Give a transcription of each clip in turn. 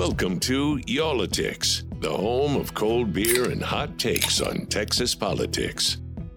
Welcome to Y'all-itics, the home of cold beer and hot takes on Texas politics.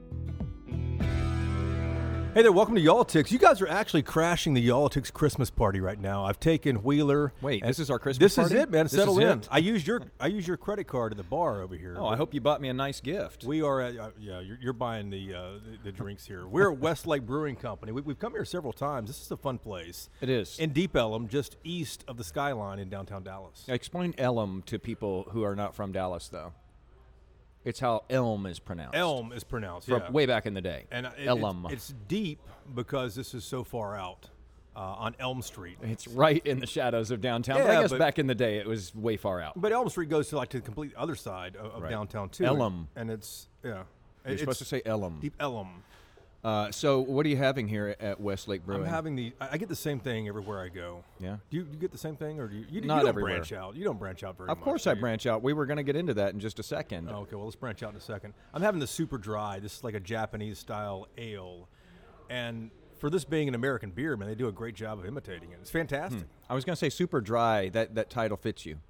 Hey there, welcome to Y'all-itics. You guys are actually crashing the Y'all-itics Christmas party right now. I've taken Wheeler. Wait, this is our Christmas party? This is it, man. Settle in. It? I used your credit card at the bar over here. Oh, I hope you bought me a nice gift. We are at, you're buying the drinks here. We're at Westlake Brewing Company. We've come here several times. This is a fun place. It is. In Deep Ellum, just east of the skyline in downtown Dallas. Explain Ellum to people who are not from Dallas, though. It's how Elm is pronounced. Elm is pronounced, From way back in the day. And Ellum. It's deep because this is so far out on Elm Street. It's right in the shadows of downtown. But I guess back in the day, it was way far out. But Elm Street goes to the complete other side of downtown, too. Elm. And it's, You're supposed to say Ellum. Deep Ellum. So what are you having here at Westlake Brewing? I'm having I get the same thing everywhere I go. Yeah. Do you get the same thing, or do you Not don't everywhere. branch out? You don't branch out very much. Of course I branch out. We were going to get into that in just a second. Oh, okay, well, let's branch out in a second. I'm having the Super Dry. This is like a Japanese-style ale. And for this being an American beer, man, they do a great job of imitating it. It's fantastic. I was going to say Super Dry. That title fits you.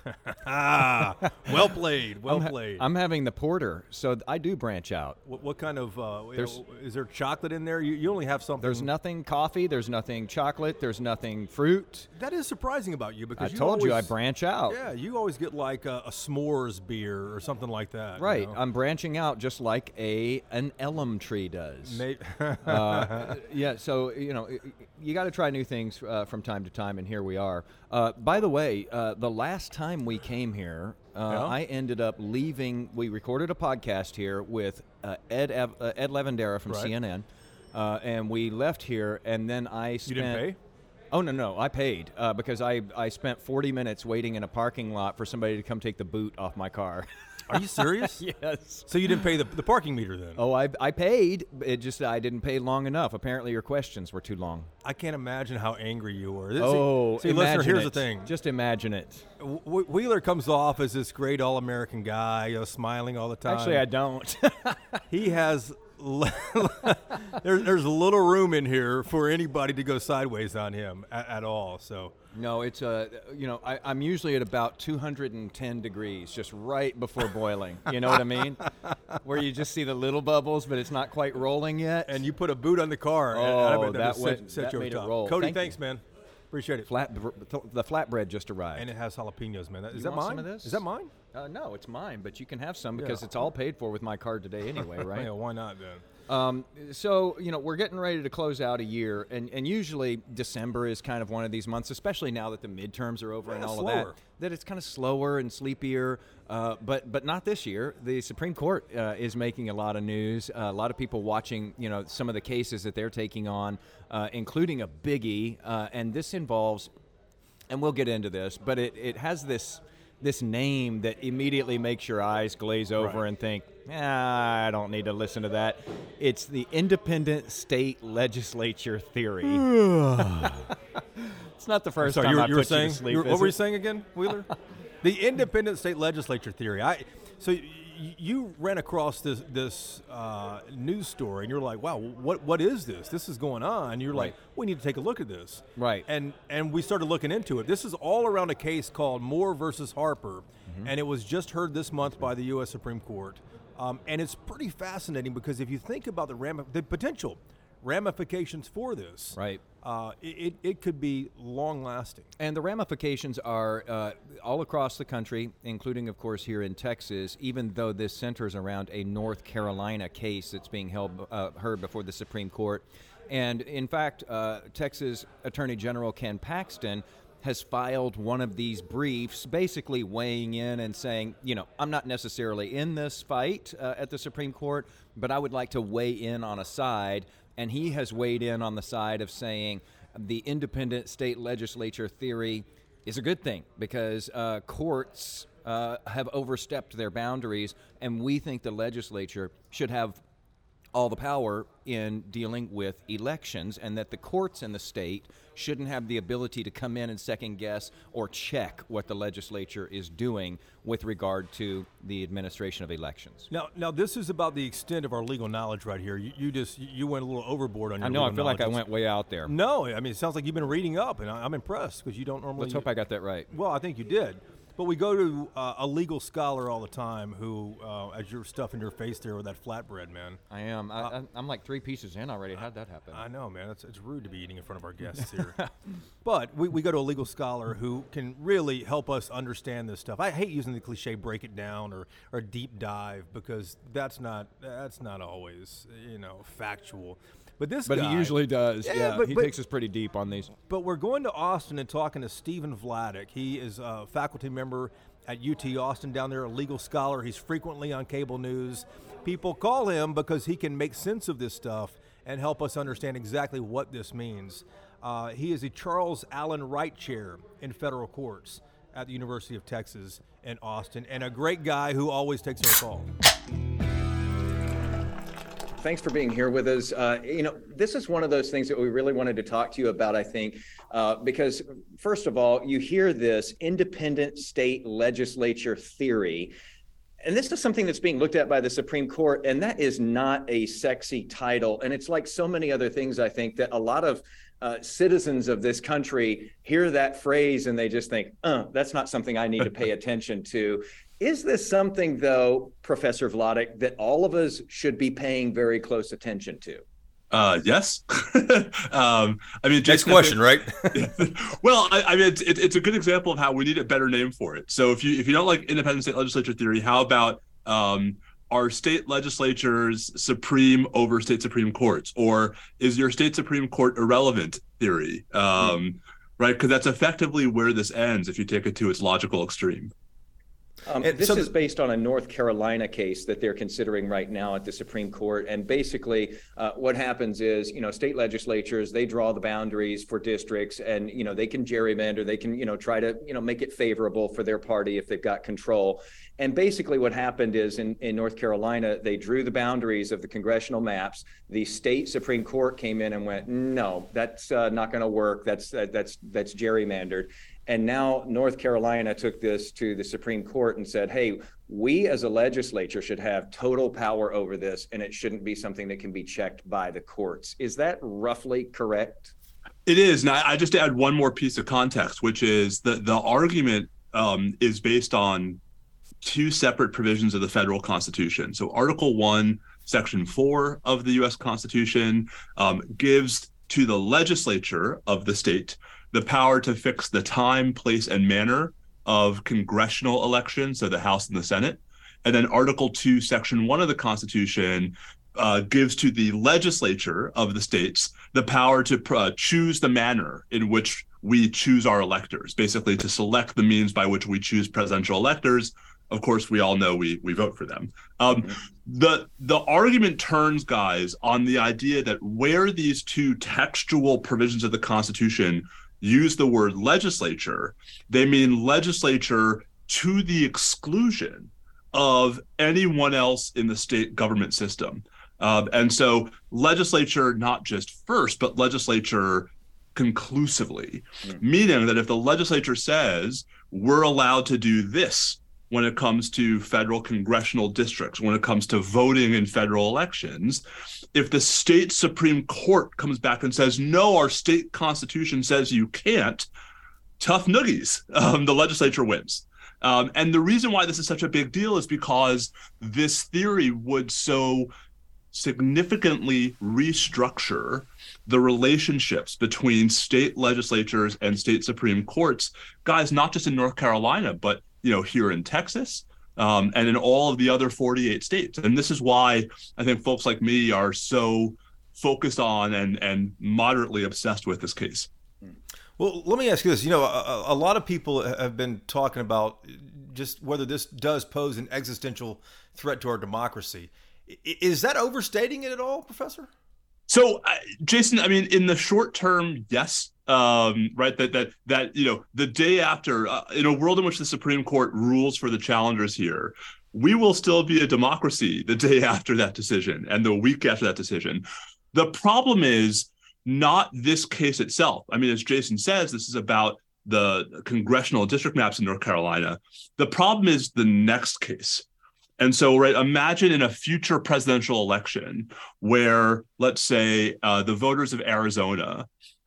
Well played. Well played. I'm having the porter, so I do branch out. What kind of is there chocolate in there? You only have something. There's nothing coffee. There's nothing chocolate. There's nothing fruit. That is surprising about you because I told you I branch out. Yeah, you always get like a s'mores beer or something like that. Right. You know? I'm branching out just like an Ellum tree does. Yeah. So you got to try new things from time to time, and here we are. By the way, the last time we came here, I ended up leaving. We recorded a podcast here with Ed Lavandera from CNN, and we left here, and then I spent. You didn't pay? Oh, no, I paid because I spent 40 minutes waiting in a parking lot for somebody to come take the boot off my car. Are you serious? Yes. So you didn't pay the parking meter then? Oh, I paid. It just I didn't pay long enough. Apparently your questions were too long. I can't imagine how angry you were. See, listener, here's it. the thing. Just imagine it. Wheeler comes off as this great all-American guy, smiling all the time. Actually, I don't. He has there's little room in here for anybody to go sideways on him at all. So no, it's I'm usually at about 210 degrees, just right before boiling. You know what I mean? Where you just see the little bubbles, but it's not quite rolling yet. And you put a boot on the car. Oh, that made it roll. Cody, thanks, man. Appreciate it. The flatbread just arrived. And it has jalapenos, man. Is you that want mine? Some of this? Is that mine? No, it's mine, but you can have some because it's all paid for with my card today anyway, right? Yeah, why not then? So, we're getting ready to close out a year, and usually December is kind of one of these months, especially now that the midterms are over and all slower. of that it's kind of slower and sleepier, but not this year. The Supreme Court is making a lot of news, a lot of people watching, some of the cases that they're taking on, including a biggie, and this involves, and we'll get into this, but it has this name that immediately makes your eyes glaze over and think, I don't need to listen to that. It's the Independent State Legislature Theory. It's not the first time I put you to sleep. What were you saying again, Wheeler? The Independent State Legislature Theory. So you ran across this news story, and you're like, wow, what is this? This is going on. And you're like, we need to take a look at this. Right. And we started looking into it. This is all around a case called Moore versus Harper, and it was just heard this month by the U.S. Supreme Court. And it's pretty fascinating because if you think about the potential ramifications for this, right, it could be long-lasting. And the ramifications are all across the country, including, of course, here in Texas, even though this centers around a North Carolina case that's being heard before the Supreme Court. And, in fact, Texas Attorney General Ken Paxton has filed one of these briefs basically weighing in and saying, I'm not necessarily in this fight at the Supreme Court, but I would like to weigh in on a side. And he has weighed in on the side of saying the independent state legislature theory is a good thing because courts have overstepped their boundaries, and we think the legislature should have all the power in dealing with elections, and that the courts in the state shouldn't have the ability to come in and second guess or check what the legislature is doing with regard to the administration of elections. Now this is about the extent of our legal knowledge right here. You went a little overboard on your legal I feel knowledge. like I went way out there. No, I mean, it sounds like you've been reading up, and I'm impressed because you don't normally. Let's hope I got that right. Well, I think you did. But we go to a legal scholar all the time who, as you're stuffing your face there with that flatbread, man. I am. I'm like 3 pieces in already. How'd that happen? I know, man. It's rude to be eating in front of our guests here. But we go to a legal scholar who can really help us understand this stuff. I hate using the cliche break it down or deep dive because that's not always, factual. But guy, he usually does. Yeah, he takes us pretty deep on these. But we're going to Austin and talking to Stephen Vladeck. He is a faculty member at UT Austin down there, a legal scholar. He's frequently on cable news. People call him because he can make sense of this stuff and help us understand exactly what this means. He is a Charles Allen Wright Chair in federal courts at the University of Texas in Austin, and a great guy who always takes our call. Thanks for being here with us. This is one of those things that we really wanted to talk to you about, I think, because first of all, you hear this independent state legislature theory, and this is something that's being looked at by the Supreme Court, and that is not a sexy title. And it's like so many other things, I think, that a lot of citizens of this country hear that phrase and they just think, that's not something I need to pay attention to. Is this something, though, Professor Vladeck, that all of us should be paying very close attention to? Yes. I mean, next question, right? Well, I mean, it's a good example of how we need a better name for it. So if you don't like independent state legislature theory, how about are state legislatures supreme over state supreme courts, or is your state supreme court irrelevant theory? Right, because that's effectively where this ends if you take it to its logical extreme. This is based on a North Carolina case that they're considering right now at the Supreme Court. And basically what happens is, state legislatures, they draw the boundaries for districts and, they can gerrymander, they can, try to, make it favorable for their party if they've got control. And basically what happened is in North Carolina, they drew the boundaries of the congressional maps. The state Supreme Court came in and went, no, that's not going to work. That's gerrymandered. And now North Carolina took this to the Supreme Court and said, hey, we as a legislature should have total power over this, and it shouldn't be something that can be checked by the courts. Is that roughly correct? It is. Now, I just add one more piece of context, which is the argument is based on 2 separate provisions of the federal Constitution. So Article 1, Section 4 of the U.S. Constitution gives to the legislature of the state the power to fix the time, place, and manner of congressional elections, so the House and the Senate. And then Article 2, Section 1 of the Constitution gives to the legislature of the states the power to choose the manner in which we choose our electors, basically to select the means by which we choose presidential electors. Of course, we all know we vote for them. The argument turns, guys, on the idea that where these 2 textual provisions of the Constitution use the word legislature, they mean legislature to the exclusion of anyone else in the state government system. And so legislature, not just first, but legislature conclusively, meaning that if the legislature says we're allowed to do this when it comes to federal congressional districts, when it comes to voting in federal elections, if the state Supreme Court comes back and says, no, our state constitution says you can't, tough noogies, the legislature wins. And the reason why this is such a big deal is because this theory would so significantly restructure the relationships between state legislatures and state Supreme Courts, guys, not just in North Carolina, but here in Texas, and in all of the other 48 states. And this is why I think folks like me are so focused on and moderately obsessed with this case. Well, let me ask you this. A lot of people have been talking about just whether this does pose an existential threat to our democracy. Is that overstating it at all, Professor? So, Jason, I mean, in the short term, yes. Right. That the day after, in a world in which the Supreme Court rules for the challengers here, we will still be a democracy the day after that decision and the week after that decision. The problem is not this case itself. I mean, as Jason says, this is about the congressional district maps in North Carolina. The problem is the next case. And so, right, imagine in a future presidential election where, let's say, the voters of Arizona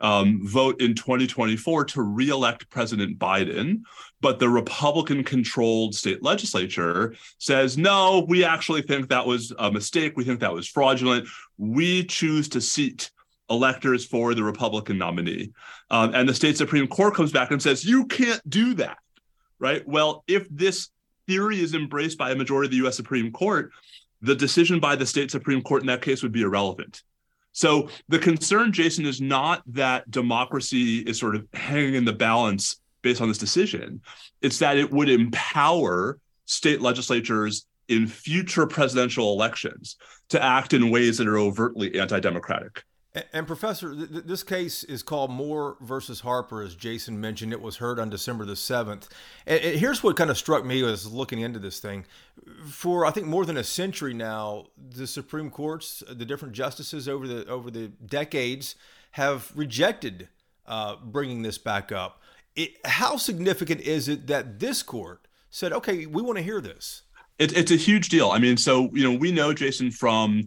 vote in 2024 to re-elect President Biden, but the Republican-controlled state legislature says, no, we actually think that was a mistake. We think that was fraudulent. We choose to seat electors for the Republican nominee. And the state Supreme Court comes back and says, you can't do that, right? Well, if this theory is embraced by a majority of the U.S. Supreme Court, the decision by the state Supreme Court in that case would be irrelevant. So the concern, Jason, is not that democracy is sort of hanging in the balance based on this decision. It's that it would empower state legislatures in future presidential elections to act in ways that are overtly anti-democratic. And Professor, this case is called Moore versus Harper, as Jason mentioned. It was heard on December the 7th. And here's what kind of struck me as looking into this thing. For, I think, more than a century now, the Supreme Courts, the different justices over the decades have rejected bringing this back up. How significant is it that this court said, okay, we want to hear this? It's a huge deal. I mean, so, we know, Jason, from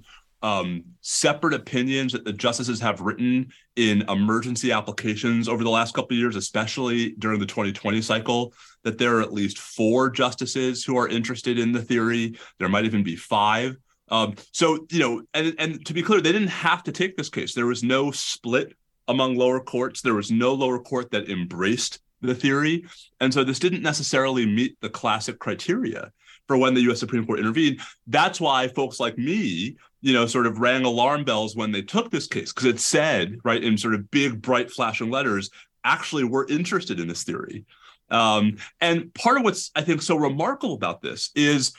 separate opinions that the justices have written in emergency applications over the last couple of years, especially during the 2020 cycle, that there are at least 4 justices who are interested in the theory. There might even be 5. So, and to be clear, they didn't have to take this case. There was no split among lower courts. There was no lower court that embraced the theory. And so this didn't necessarily meet the classic criteria for when the U.S. Supreme Court intervened. That's why folks like me, sort of rang alarm bells when they took this case, because it said, right, in sort of big, bright, flashing letters, actually, we're interested in this theory. And part of what's, I think, so remarkable about this is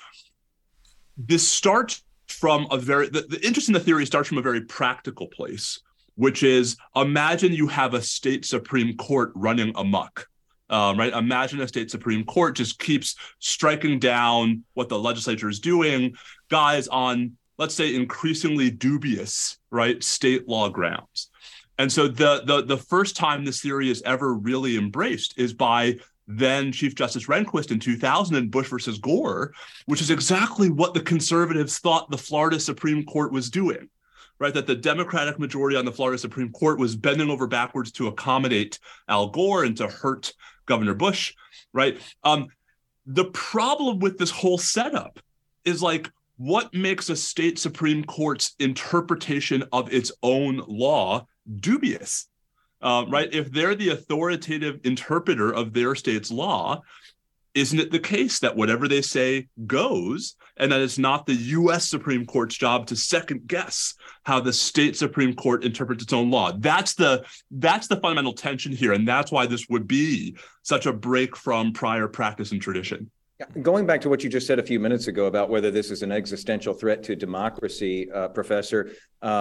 this starts from the interest in the theory starts from a very practical place, which is, imagine you have a state Supreme Court running amok. Right? Imagine a state Supreme Court just keeps striking down what the legislature is doing, guys, on, let's say, increasingly dubious, right, state law grounds. And so the first time this theory is ever really embraced is by then Chief Justice Rehnquist in 2000 in Bush versus Gore, which is exactly what the conservatives thought the Florida Supreme Court was doing. Right, that the Democratic majority on the Florida Supreme Court was bending over backwards to accommodate Al Gore and to hurt Governor Bush, right? The problem with this whole setup is, like, what makes a state Supreme Court's interpretation of its own law dubious, right? If they're the authoritative interpreter of their state's law, isn't it the case that whatever they say goes, and that it's not the U.S. Supreme Court's job to second guess how the state Supreme Court interprets its own law? That's the fundamental tension here, and that's why this would be such a break from prior practice and tradition. Going back to what you just said a few minutes ago about whether this is an existential threat to democracy, Professor,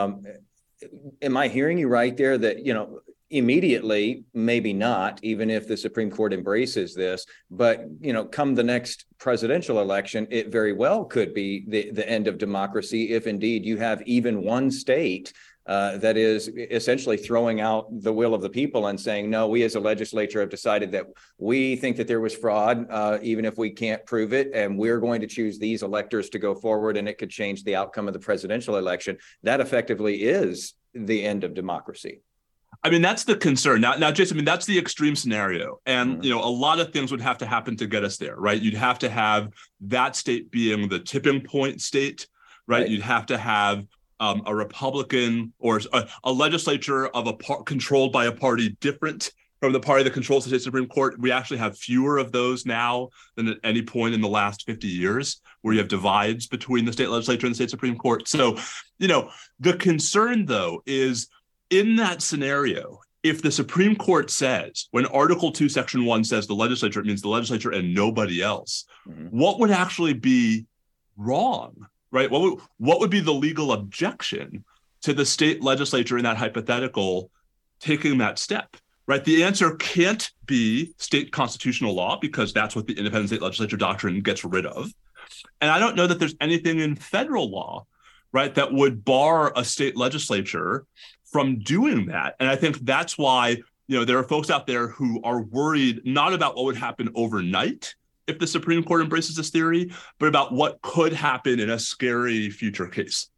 am I hearing you right there that, immediately, maybe not, even if the Supreme Court embraces this, but, come the next presidential election, it very well could be the end of democracy if indeed you have even one state that is essentially throwing out the will of the people and saying, no, we as a legislature have decided that we think that there was fraud, even if we can't prove it, and we're going to choose these electors to go forward, and it could change the outcome of the presidential election. That effectively is the end of democracy. I mean, that's the concern. Now, Jason, that's the extreme scenario. And, a lot of things would have to happen to get us there, right? You'd have to have that state being the tipping point state, right? You'd have to have a Republican or a legislature of controlled by a party different from the party that controls the state Supreme Court. We actually have fewer of those now than at any point in the last 50 years, where you have divides between the state legislature and the state Supreme Court. So, the concern, though, is in that scenario, if the Supreme Court says, when Article 2, Section 1 says the legislature, it means the legislature and nobody else, what would actually be wrong, right? What would be the legal objection to the state legislature in that hypothetical taking that step, right? The answer can't be state constitutional law, because that's what the independent state legislature doctrine gets rid of. And I don't know that there's anything in federal law, right, that would bar a state legislature from doing that. And I think that's why, there are folks out there who are worried not about what would happen overnight if the Supreme Court embraces this theory, but about what could happen in a scary future case.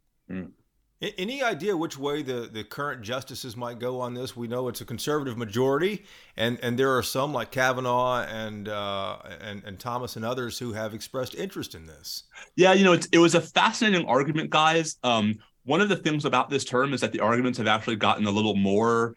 Any idea which way the current justices might go on this? We know it's a conservative majority, and there are some like Kavanaugh and Thomas and others who have expressed interest in this. Yeah, it was a fascinating argument, guys. One of the things about this term is that the arguments have actually gotten a little more,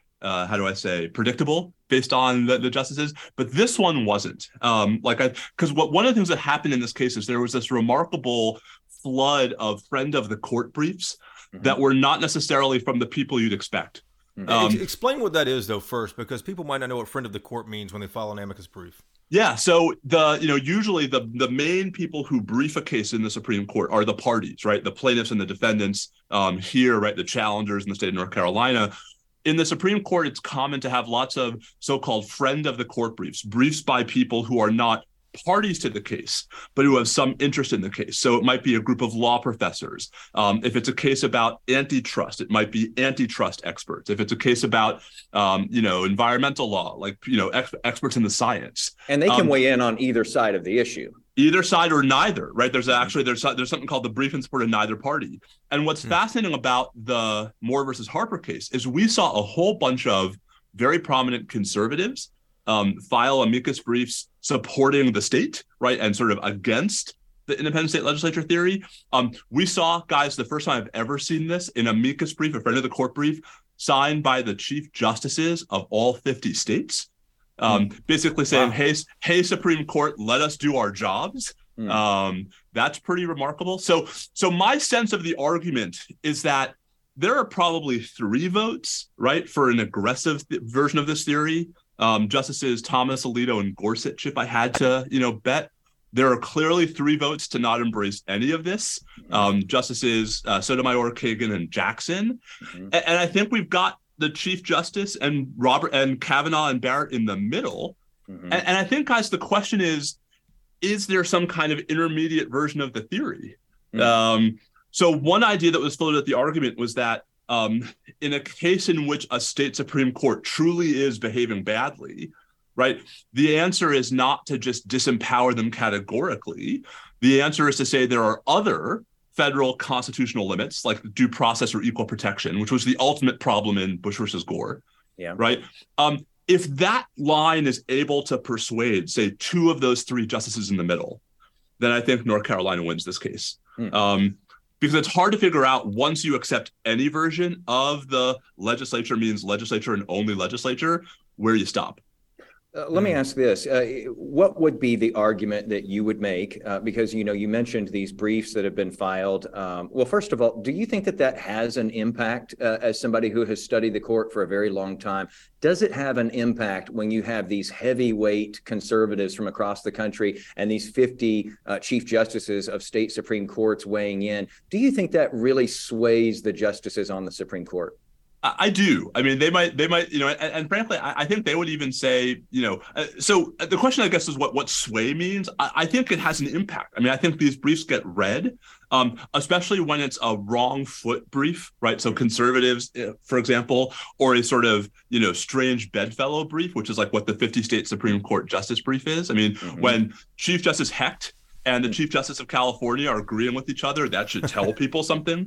predictable based on the justices, but this one wasn't. Because one of the things that happened in this case is there was this remarkable flood of friend of the court briefs that were not necessarily from the people you'd expect. Explain what that is, though, first, because people might not know what friend of the court means when they file an amicus brief. Yeah, so usually the main people who brief a case in the Supreme Court are the parties, right? The plaintiffs and the defendants here, right? The challengers in the state of North Carolina. In the Supreme Court, it's common to have lots of so-called friend of the court briefs by people who are not parties to the case, but who have some interest in the case. So it might be a group of law professors. If it's a case about antitrust, it might be antitrust experts. If it's a case about, environmental law, like, experts in the science. And they can weigh in on either side of the issue. Either side or neither, right? There's something called the brief in support of neither party. And what's fascinating about the Moore versus Harper case is we saw a whole bunch of very prominent conservatives file amicus briefs supporting the state, right, and sort of against the independent state legislature theory. We saw, guys, the first time I've ever seen this, an amicus brief, a friend of the court brief, signed by the chief justices of all 50 states, basically saying, hey, Supreme Court, let us do our jobs. That's pretty remarkable. So my sense of the argument is that there are probably 3 votes, right, for an aggressive version of this theory. Justices Thomas, Alito, and Gorsuch, if I had to, bet. There are clearly 3 votes to not embrace any of this. Justices Sotomayor, Kagan, and Jackson. And I think we've got the Chief Justice and Kavanaugh and Barrett in the middle. And I think, guys, the question is there some kind of intermediate version of the theory? So one idea that was floated at the argument was that in a case in which a state Supreme Court truly is behaving badly, right, the answer is not to just disempower them categorically. The answer is to say there are other federal constitutional limits, like due process or equal protection, which was the ultimate problem in Bush versus Gore. Yeah. Right. If that line is able to persuade, say, 2 of those 3 justices in the middle, then I think North Carolina wins this case. Because it's hard to figure out, once you accept any version of the legislature means legislature and only legislature, where you stop. Let me ask this. What would be the argument that you would make? Because, you mentioned these briefs that have been filed. Well, first of all, do you think that has an impact as somebody who has studied the court for a very long time? Does it have an impact when you have these heavyweight conservatives from across the country and these 50 chief justices of state Supreme Courts weighing in? Do you think that really sways the justices on the Supreme Court? I do. I mean, they might, and frankly, I think they would even say, so the question, I guess, is what sway means. I think it has an impact. I mean, I think these briefs get read, especially when it's a wrong foot brief, right? So conservatives, for example, or a sort of, strange bedfellow brief, which is like what the 50 state Supreme Court justice brief is. I mean, when Chief Justice Hecht and the Chief Justice of California are agreeing with each other, that should tell people something.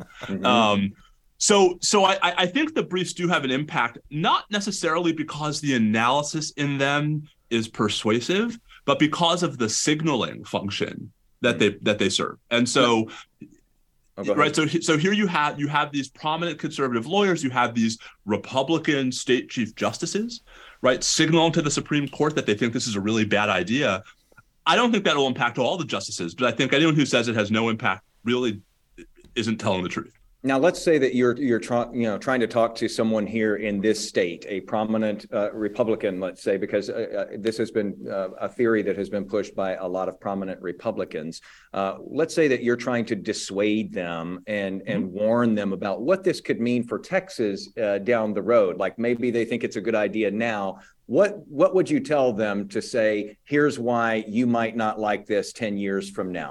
So I think the briefs do have an impact, not necessarily because the analysis in them is persuasive, but because of the signaling function that they serve. And so, right. So here you have these prominent conservative lawyers, you have these Republican state chief justices, right, signaling to the Supreme Court that they think this is a really bad idea. I don't think that will impact all the justices, but I think anyone who says it has no impact really isn't telling the truth. Now, let's say that you're trying to talk to someone here in this state, a prominent Republican, let's say, because this has been a theory that has been pushed by a lot of prominent Republicans. Let's say that you're trying to dissuade them and warn them about what this could mean for Texas down the road. Like maybe they think it's a good idea now. What would you tell them to say, here's why you might not like this 10 years from now?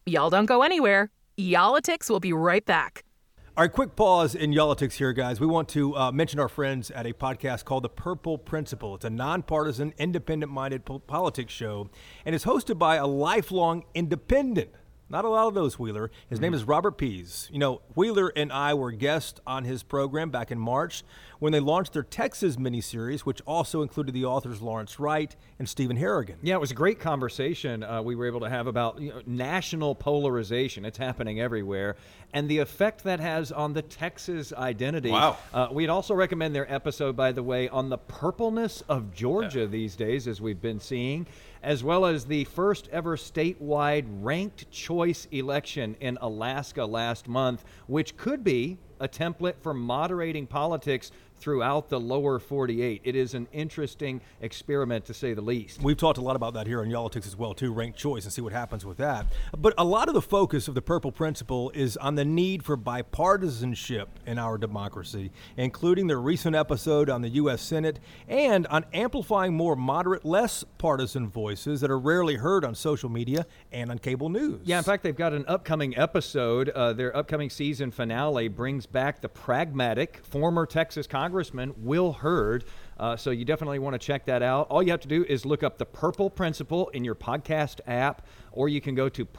Y'all don't go anywhere. Y'all-itics will be right back. All right, quick pause in Y'all-itics here, guys. We want to mention our friends at a podcast called The Purple Principle. It's a nonpartisan, independent-minded politics show, and it's hosted by a lifelong independent. Not a lot of those, Wheeler. His name is Robert Pease. You know, Wheeler and I were guests on his program back in March when they launched their Texas miniseries, which also included the authors Lawrence Wright and Stephen Harrigan. Yeah, it was a great conversation we were able to have about national polarization. It's happening everywhere. And the effect that has on the Texas identity. Wow. We'd also recommend their episode, by the way, on the purpleness of Georgia these days, as we've been seeing, as well as the first ever statewide ranked choice election in Alaska last month, which could be a template for moderating politics throughout the lower 48. It is an interesting experiment, to say the least. We've talked a lot about that here on Y'all-itics as well, too, ranked choice, and see what happens with that. But a lot of the focus of the Purple Principle is on the need for bipartisanship in our democracy, including their recent episode on the U.S. Senate and on amplifying more moderate, less partisan voices that are rarely heard on social media and on cable news. Yeah, in fact, they've got an upcoming episode. Their upcoming season finale brings back the pragmatic former Texas Congressman Will Hurd. So you definitely want to check that out. All you have to do is look up The Purple Principle in your podcast app, or you can go to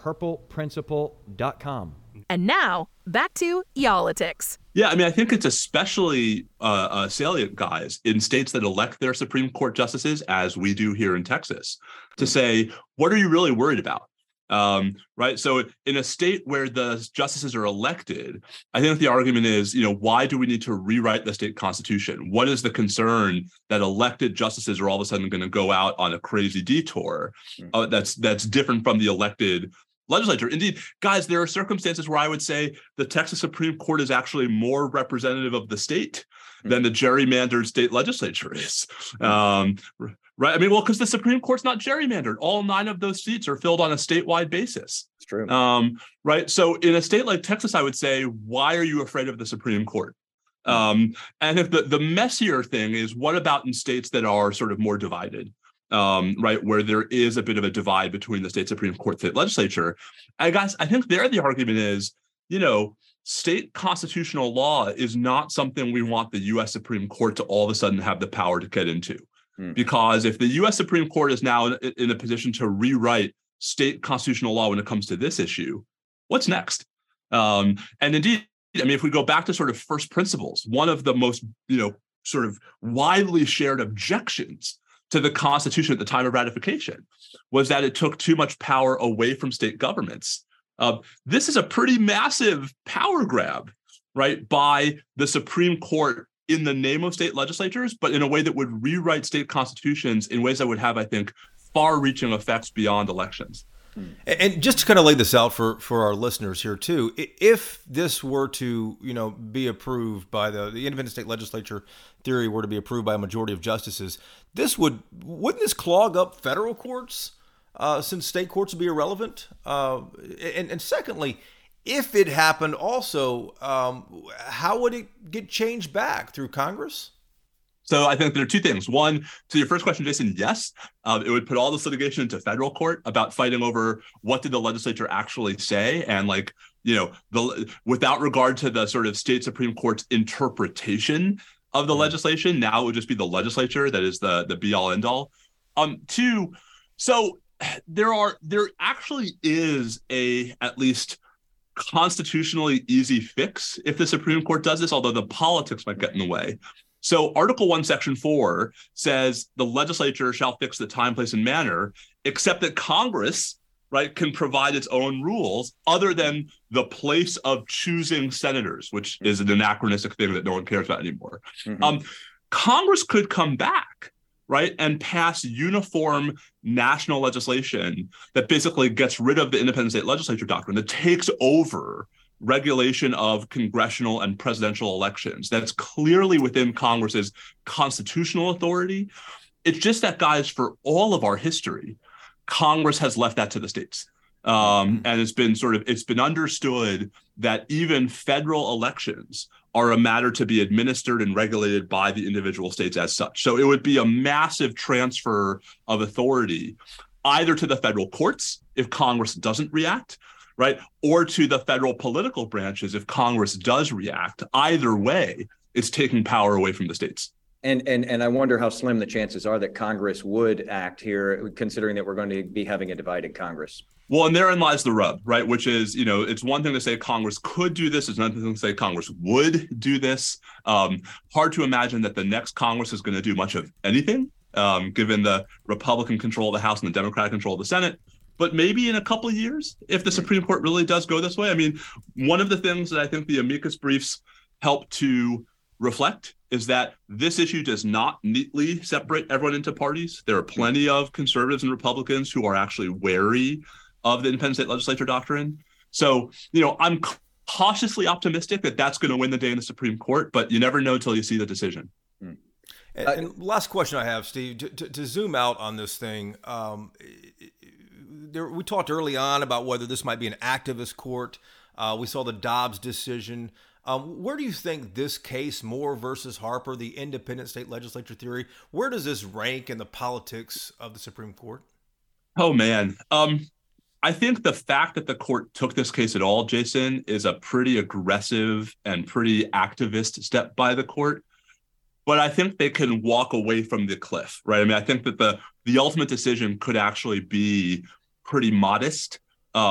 purpleprinciple.com. And now, back to Y'all-itics. Yeah, I mean, I think it's especially salient, guys, in states that elect their Supreme Court justices, as we do here in Texas, to say, what are you really worried about? Right. So in a state where the justices are elected, I think the argument is, why do we need to rewrite the state constitution? What is the concern that elected justices are all of a sudden going to go out on a crazy detour that's different from the elected legislature? Indeed, guys, there are circumstances where I would say the Texas Supreme Court is actually more representative of the state than the gerrymandered state legislature is. Right. I mean, well, because the Supreme Court's not gerrymandered. All 9 of those seats are filled on a statewide basis. It's true. Right. So in a state like Texas, I would say, why are you afraid of the Supreme Court? And if the messier thing is, what about in states that are sort of more divided? Right, where there is a bit of a divide between the state Supreme Court, state legislature. And guys, I think there the argument is, state constitutional law is not something we want the U.S. Supreme Court to all of a sudden have the power to get into. Because if the U.S. Supreme Court is now in a position to rewrite state constitutional law when it comes to this issue, what's next? And indeed, I mean, if we go back to sort of first principles, one of the most, sort of widely shared objections to the Constitution at the time of ratification was that it took too much power away from state governments. This is a pretty massive power grab, right, by the Supreme Court in the name of state legislatures, but in a way that would rewrite state constitutions in ways that would have, I think, far-reaching effects beyond elections. And just to kind of lay this out for our listeners here too, if this were to, be approved by the independent state legislature theory were to be approved by a majority of justices, wouldn't this clog up federal courts since state courts would be irrelevant? And secondly, if it happened also, how would it get changed back through Congress? So I think there are two things. One, to your first question, Jason, yes, it would put all this litigation into federal court about fighting over what did the legislature actually say. And without regard to the sort of state Supreme Court's interpretation of the legislation, now it would just be the legislature that is the be all end all. Two, so there actually is a at least constitutionally easy fix if the Supreme Court does this, although the politics might get in the way. So Article 1, Section 4 says the legislature shall fix the time, place, and manner, except that Congress, right, can provide its own rules other than the place of choosing senators, which is an anachronistic thing that no one cares about anymore. Congress could come back, right, and pass uniform national legislation that basically gets rid of the independent state legislature doctrine, that takes over regulation of congressional and presidential elections. That's clearly within Congress's constitutional authority. It's just that, guys, for all of our history, Congress has left that to the states. And it's been understood that even federal elections are a matter to be administered and regulated by the individual states as such. So it would be a massive transfer of authority either to the federal courts if Congress doesn't react, right? Or to the federal political branches if Congress does react. Either way, it's taking power away from the states. And I wonder how slim the chances are that Congress would act here, considering that we're going to be having a divided Congress. Well, and therein lies the rub, right? Which is, it's one thing to say Congress could do this. It's another thing to say Congress would do this. Hard to imagine that the next Congress is going to do much of anything, given the Republican control of the House and the Democratic control of the Senate. But maybe in a couple of years, if the Supreme Court really does go this way. I mean, one of the things that I think the amicus briefs help to reflect is that this issue does not neatly separate everyone into parties. There are plenty of conservatives and Republicans who are actually wary of the independent state legislature doctrine. So, I'm cautiously optimistic that that's going to win the day in the Supreme Court, but you never know till you see the decision. And last question I have, Steve, to zoom out on this thing, we talked early on about whether this might be an activist court. We saw the Dobbs decision. Where do you think this case, Moore versus Harper, the independent state legislature theory, where does this rank in the politics of the Supreme Court? Oh, man. I think the fact that the court took this case at all, Jason, is a pretty aggressive and pretty activist step by the court. But I think they can walk away from the cliff, right? I mean, I think that the ultimate decision could actually be pretty modest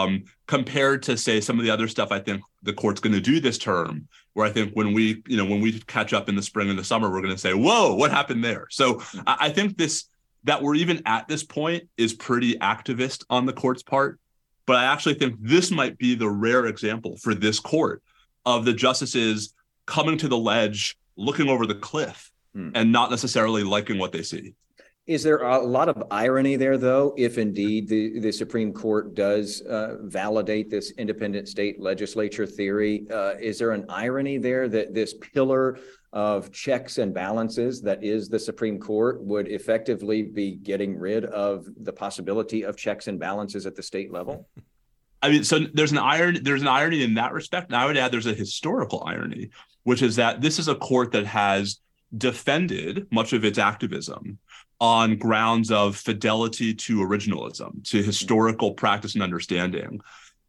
compared to, say, some of the other stuff I think the court's going to do this term, where I think when we catch up in the spring and the summer, we're going to say, whoa, what happened there? So I think that we're even at this point is pretty activist on the court's part. But I actually think this might be the rare example for this court of the justices coming to the ledge, looking over the cliff, and not necessarily liking what they see. Is there a lot of irony there, though, if indeed the Supreme Court does validate this independent state legislature theory? Is there an irony there that this pillar of checks and balances that is the Supreme Court would effectively be getting rid of the possibility of checks and balances at the state level? I mean, so there's an irony in that respect. And I would add there's a historical irony, which is that this is a court that has defended much of its activism on grounds of fidelity to originalism, to historical practice and understanding.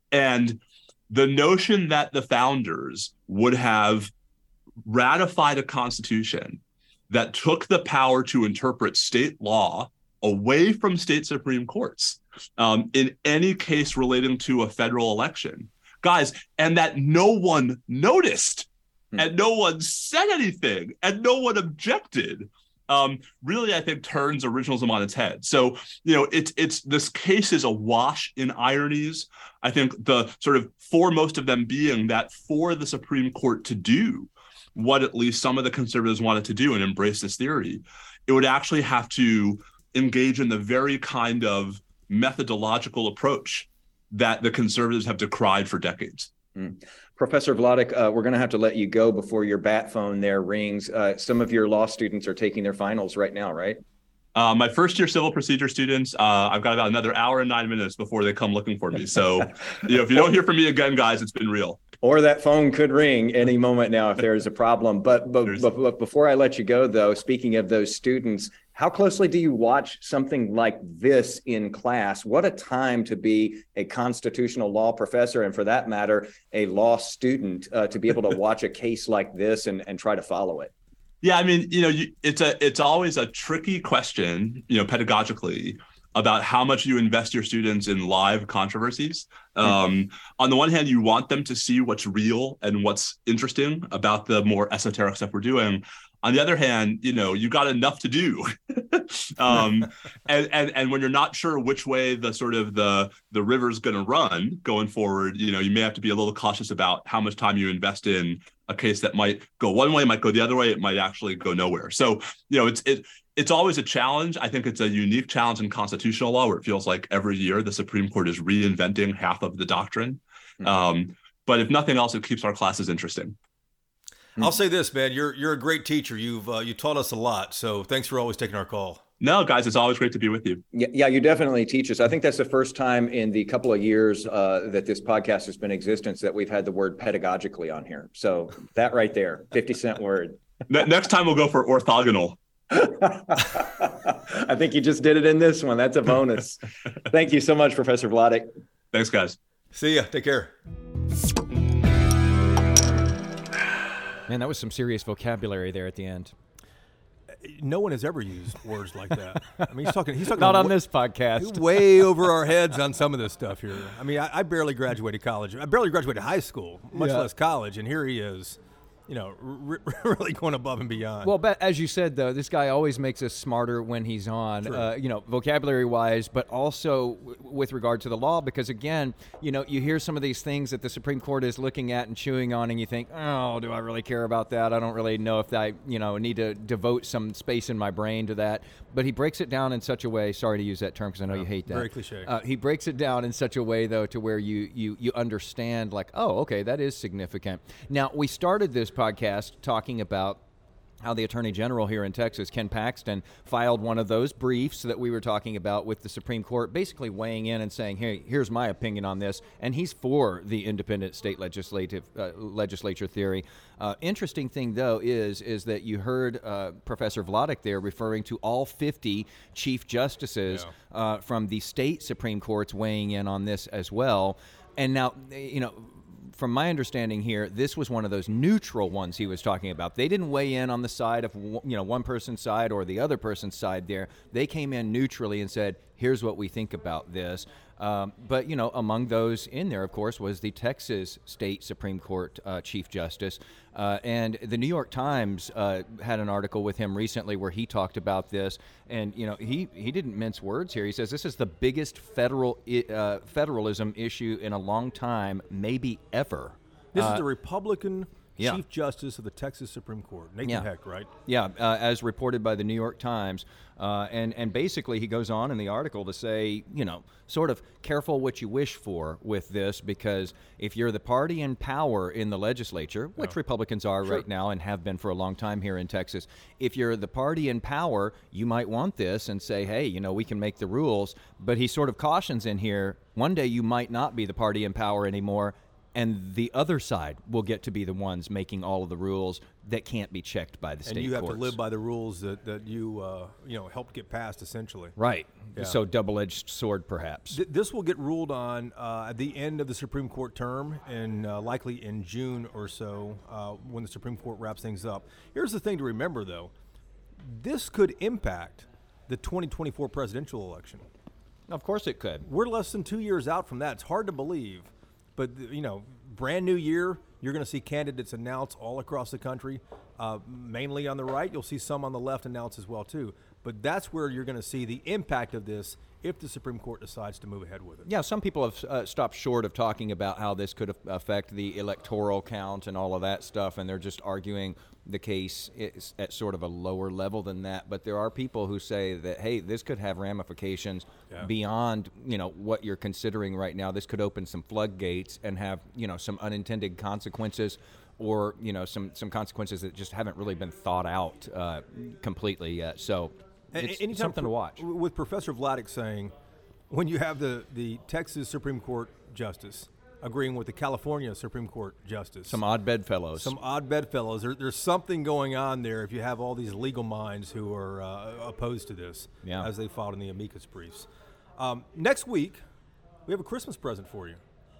And the notion that the founders would have ratified a constitution that took the power to interpret state law away from state Supreme Courts in any case relating to a federal election, guys, and that no one noticed and no one said anything and no one objected, really, I think, turns originalism on its head. So, it's this case is awash in ironies. I think the sort of foremost of them being that for the Supreme Court to do what at least some of the conservatives wanted to do and embrace this theory, it would actually have to engage in the very kind of methodological approach that the conservatives have decried for decades. Professor Vladeck, we're going to have to let you go before your bat phone there rings. Some of your law students are taking their finals right now, right? My first year civil procedure students, I've got about another hour and 9 minutes before they come looking for me. So, if you don't hear from me again, guys, it's been real. Or that phone could ring any moment now if there is a problem. But before I let you go, though, speaking of those students, how closely do you watch something like this in class? What a time to be a constitutional law professor, and for that matter, a law student, to be able to watch a case like this and try to follow it. Yeah, I mean, it's always a tricky question, pedagogically, about how much you invest your students in live controversies. On the one hand, you want them to see what's real and what's interesting about the more esoteric stuff we're doing. On the other hand, you got enough to do. And when you're not sure which way the river's going to run going forward, you may have to be a little cautious about how much time you invest in a case that might go one way, might go the other way, it might actually go nowhere. So, it's always a challenge. I think it's a unique challenge in constitutional law where it feels like every year the Supreme Court is reinventing half of the doctrine. But if nothing else, it keeps our classes interesting. I'll say this, man, you're a great teacher. You taught us a lot. So thanks for always taking our call. No, guys, it's always great to be with you. Yeah, you definitely teach us. I think that's the first time in the couple of years that this podcast has been in existence that we've had the word pedagogically on here. So that right there, 50-cent word. Next time we'll go for orthogonal. I think you just did it in this one. That's a bonus. Thank you so much, Professor Vladeck. Thanks, guys. See ya. Take care. Man, that was some serious vocabulary there at the end. No one has ever used words like that. I mean, he's talking not on this podcast. Way over our heads on some of this stuff here. I mean, I barely graduated college. I barely graduated high school, much less college, and here he is, really going above and beyond. Well, but as you said, though, this guy always makes us smarter when he's on, vocabulary-wise, but also with regard to the law, because, again, you hear some of these things that the Supreme Court is looking at and chewing on, and you think, oh, do I really care about that? I don't really know if I, need to devote some space in my brain to that. But he breaks it down in such a way, sorry to use that term because I know you hate that. Very cliche. He breaks it down in such a way, though, to where you understand, like, oh, okay, that is significant. Now, we started this podcast talking about how the Attorney General here in Texas, Ken Paxton, filed one of those briefs that we were talking about with the Supreme Court, basically weighing in and saying, hey, here's my opinion on this, and he's for the independent state legislature theory. Interesting thing, though, is that you heard Professor Vladeck there referring to all 50 Chief Justices from the state Supreme Courts weighing in on this as well. And now, from my understanding here, this was one of those neutral ones he was talking about. They didn't weigh in on the side of one person's side or the other person's side there. They came in neutrally and said, here's what we think about this. But, among those in there, of course, was the Texas State Supreme Court Chief Justice. And the New York Times had an article with him recently where he talked about this. And, he didn't mince words here. He says this is the biggest federalism issue in a long time, maybe ever. This is the Republican Chief Justice of the Texas Supreme Court, Nathan Hecht, right? Yeah, as reported by the New York Times. And basically he goes on in the article to say, sort of careful what you wish for with this, because if you're the party in power in the legislature, which Republicans are right now and have been for a long time here in Texas, if you're the party in power, you might want this and say, hey, we can make the rules. But he sort of cautions in here, one day you might not be the party in power anymore, and the other side will get to be the ones making all of the rules that can't be checked by the state courts. And you have to live by the rules that you helped get passed, essentially. Right. Yeah. So double-edged sword, perhaps. This will get ruled on at the end of the Supreme Court term, and likely in June or so when the Supreme Court wraps things up. Here's the thing to remember, though. This could impact the 2024 presidential election. Of course it could. We're less than 2 years out from that. It's hard to believe. But, brand new year, you're going to see candidates announced all across the country, mainly on the right. You'll see some on the left announced as well, too. But that's where you're going to see the impact of this if the Supreme Court decides to move ahead with it. Yeah, some people have stopped short of talking about how this could affect the electoral count and all of that stuff, and they're just arguing the case is at sort of a lower level than that. But there are people who say that, hey, this could have ramifications beyond, what you're considering right now. This could open some floodgates and have, some unintended consequences, or, some consequences that just haven't really been thought out completely yet. So it's something to watch. With Professor Vladeck saying, when you have the Texas Supreme Court justice agreeing with the California Supreme Court justice. Some odd bedfellows. There's something going on there if you have all these legal minds who are opposed to this, as they filed in the amicus briefs. Next week, we have a Christmas present for you.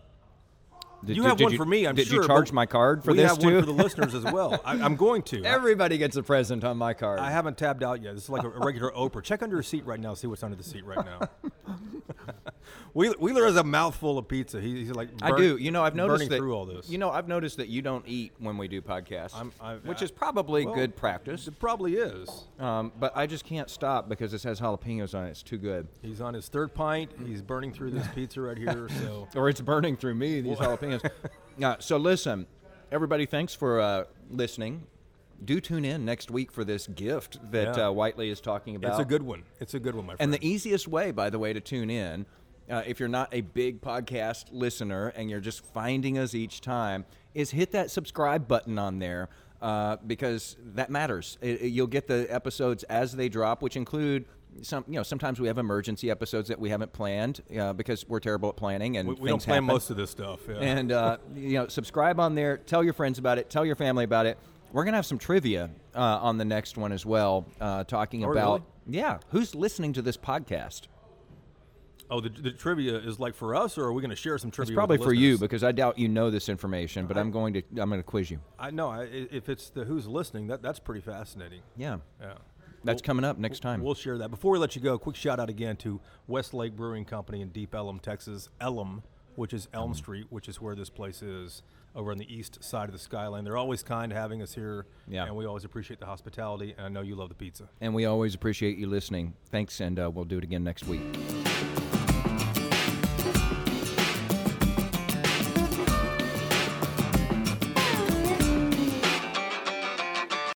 You have one for me, I'm sure. Did you charge my card for this, too? We have one for the listeners as well. I'm going to. Everybody gets a present on my card. I haven't tabbed out yet. This is like a regular Oprah. Check under your seat right now, see what's under the seat right now. Wheeler has a mouthful of pizza. He's like I do. I've noticed burning through all this. I've noticed that you don't eat when we do podcasts, which is probably good practice. It probably is. But I just can't stop because this has jalapenos on it. It's too good. He's on his third pint. He's burning through this pizza right here. So, or it's burning through me, these jalapenos. So listen, everybody, thanks for listening. Do tune in next week for this gift that Whiteley is talking about. It's a good one. My friend. And the easiest way, by the way, to tune in, if you're not a big podcast listener and you're just finding us each time, is hit that subscribe button on there because that matters. You'll get the episodes as they drop, which include sometimes we have emergency episodes that we haven't planned because we're terrible at planning and we don't plan most of this stuff. Yeah. And subscribe on there. Tell your friends about it. Tell your family about it. We're gonna have some trivia on the next one as well, talking about really? who's listening to this podcast. Oh, the trivia is like for us, or are we going to share some trivia? It's probably with the for you listeners? because I doubt you know this information, but I'm going to quiz you. I know. If it's the who's listening, that's pretty fascinating. Yeah. Yeah. That's coming up next time. We'll share that. Before we let you go, quick shout out again to Westlake Brewing Company in Deep Ellum, Texas. Ellum, which is Elm Street, which is where this place is, over on the east side of the Skyline. They're always kind having us here, and we always appreciate the hospitality, and I know you love the pizza. And we always appreciate you listening. Thanks, and we'll do it again next week.